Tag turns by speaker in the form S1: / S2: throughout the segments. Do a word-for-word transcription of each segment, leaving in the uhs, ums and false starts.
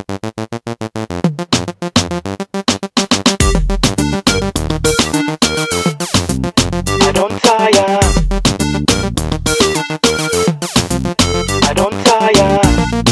S1: I don't tire. I don't tire.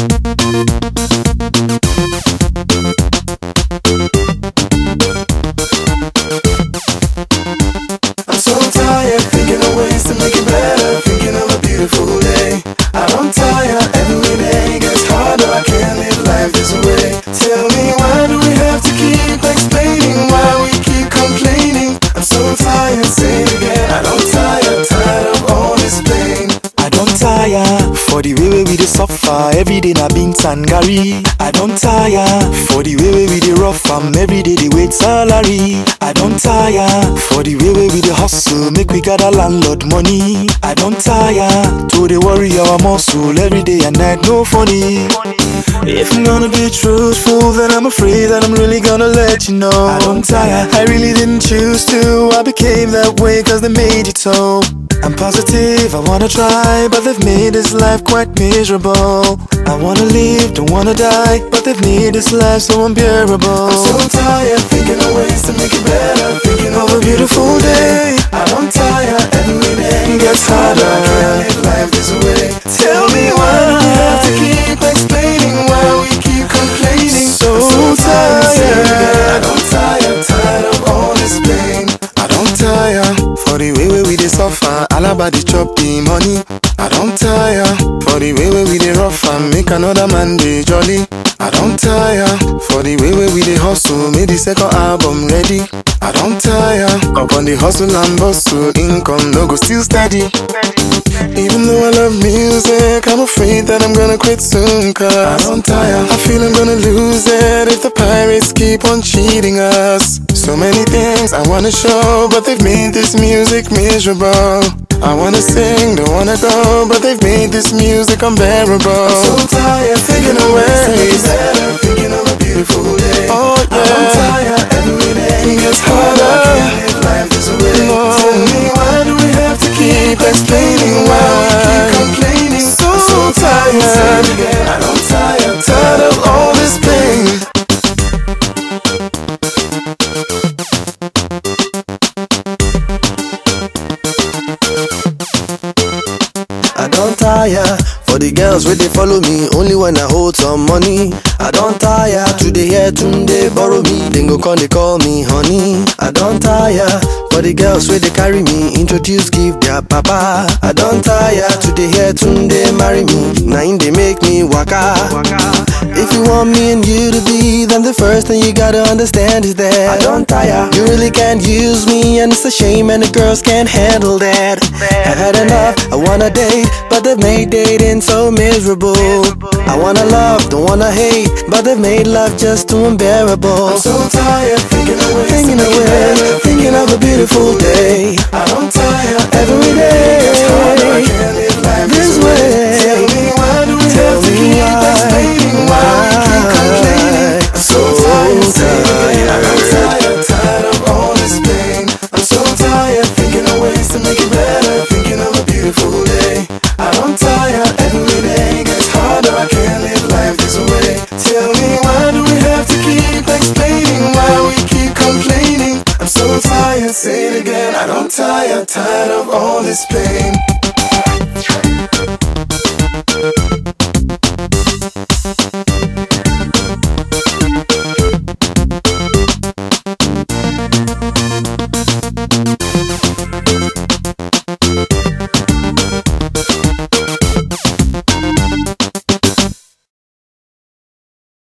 S2: I'm so tired, thinking of ways to make it better, thinking of a beautiful day. I don't tire, every day gets harder, I can't live life this way. Tell me, why do we have to keep explaining, why we keep complaining? I'm so tired, say it again. I don't tire, tired of all this pain.
S3: I don't tire for the way we dey suffer every day na beans and garri. I don't tire for the way we dey rough am every day dey wait salary. I don't tire for the way we dey hustle make we gather landlord money. I don't tire to dey worry our muscle every day and night, no funny. If I'm gonna be truthful, then I'm afraid that I'm really gonna let you know I don't tire. I really didn't choose to, I became that way cause they made it so. I'm positive, I wanna try, but they've made this life quite miserable. I wanna live, don't wanna die, but they've made this life so unbearable.
S2: I'm so tired, thinking of ways to make it better, thinking of a beautiful day. I don't tire, every day gets harder, I can't live life this way. Tell me, why do we have to keep explaining, why we keep complaining?
S3: So,
S2: I'm so tired,
S3: tired.
S2: I don't tire, tired of all this pain.
S3: I don't tire for the way we dey suffer, all about the chop the money. I don't tire for the way we dey rough and make another man dey jolly. I don't tire for the way we dey hustle, make the second album ready. I don't tire upon the hustle and bustle, income no go still steady. Even though I love music, I'm afraid that I'm gonna quit soon cause I don't tire. I feel I'm gonna lose it if the pirates keep on cheating us. So many things I wanna show, but they've made this music miserable. I wanna sing, don't wanna go, but they've made this music unbearable.
S2: I'm so tired, thinking of ways to make it better, thinking of a beautiful day.
S3: Oh yeah,
S2: I don't tire, every day gets harder, I can't live life this way.
S3: No.
S2: Tell me, why do we have to keep explaining, why we keep complaining?
S3: So
S2: I'm so tired, say
S3: tired.
S2: it again. I don't tire, tired of all this pain.
S4: I don't tire for the girls where they follow me only when I hold some money. I don't tire to the hear Tunde borrow me, then go come they call me honey. I don't tire for the girls where they carry me, introduce give their papa. I don't tire to the hear Tunde marry me, now in they make me waka. If you want me and you to be, then the first thing you gotta understand is that I don't tire. You really can't use me and it's a shame and the girls can't handle that. I've had enough, I wanna date, but they've made dating so miserable. I wanna love, don't wanna hate, but they've made love just too unbearable.
S2: I'm so tired, thinking of ways
S4: Thinking
S2: to
S4: of
S2: make it better,
S4: ways, thinking of a beautiful day.
S2: I don't tire,
S4: Every day,
S2: gets harder, I can't live life
S4: this
S2: this way.
S4: way.
S2: Tell me, why do we
S4: Tell
S2: have to
S4: me
S2: keep
S4: why,
S2: explaining, why we keep complaining? I'm so tired, say it again. I don't tire, tired of all this pain. I'm so tired, thinking of ways to make it better, thinking of a beautiful day. I don't tire, every day gets harder, I can't live life this way. Tell me, why do we have to keep explaining, why we keep complaining? I'm so tired, say it again. I don't tire, tired of all this pain.